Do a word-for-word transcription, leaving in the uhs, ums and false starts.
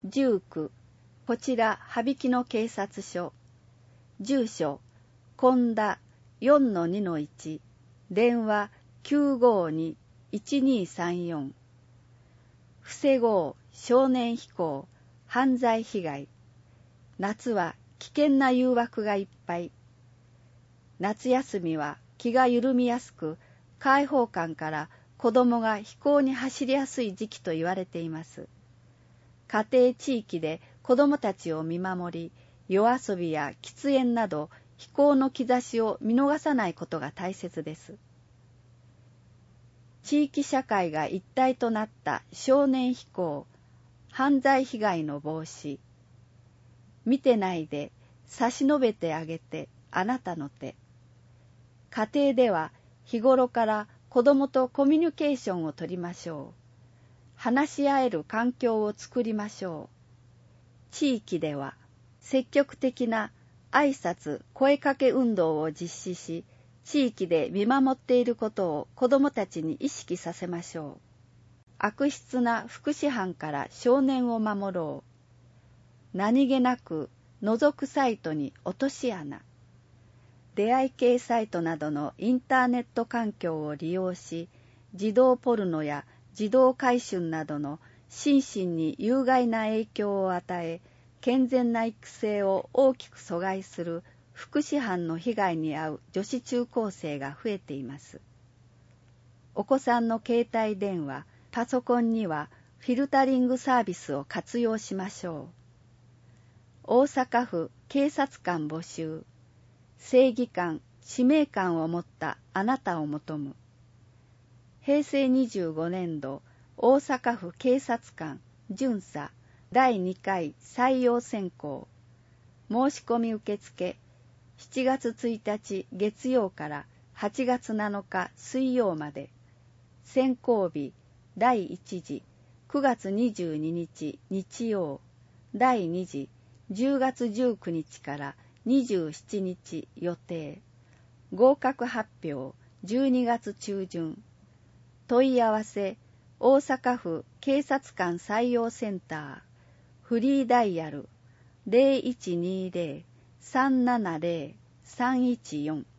じゅうく、こちら羽曳野警察署。住所、神田 よんのにのいち、電話 きゅうごに いちにさんよん。防ごう少年非行、犯罪被害。夏は危険な誘惑がいっぱい。夏休みは気が緩みやすく、開放感から子供が非行に走りやすい時期と言われています。家庭地域で子供たちを見守り、夜遊びや喫煙など非行の兆しを見逃さないことが大切です。地域社会が一体となった少年非行、犯罪被害の防止。見てないで差し伸べてあげてあなたの手。家庭では日頃から子供とコミュニケーションをとりましょう。話し合える環境を作りましょう。地域では積極的な挨拶声かけ運動を実施し、地域で見守っていることを子どもたちに意識させましょう。悪質な福祉犯から少年を守ろう。何気なく覗くサイトに落とし穴。出会い系サイトなどのインターネット環境を利用し、児童ポルノや児童買春などの心身に有害な影響を与え、健全な育成を大きく阻害する福祉犯の被害に遭う女子中高生が増えています。お子さんの携帯電話、パソコンにはフィルタリングサービスを活用しましょう。大阪府警察官募集。正義感、使命感を持ったあなたを求む。へいせいにじゅうごねんど大阪府警察官巡査だいにかい採用選考。申し込み受付しちがつついたち月曜からはちがつなのか水曜まで。選考日だいいちじくがつにじゅうににち日曜。だいにじじゅうがつじゅうくにちからにじゅうしちにち予定。合格発表じゅうにがつちゅうじゅん。問い合わせ大阪府警察官採用センター。フリーダイヤル ゼロいちにゼロ さんななゼロ さんいちよん。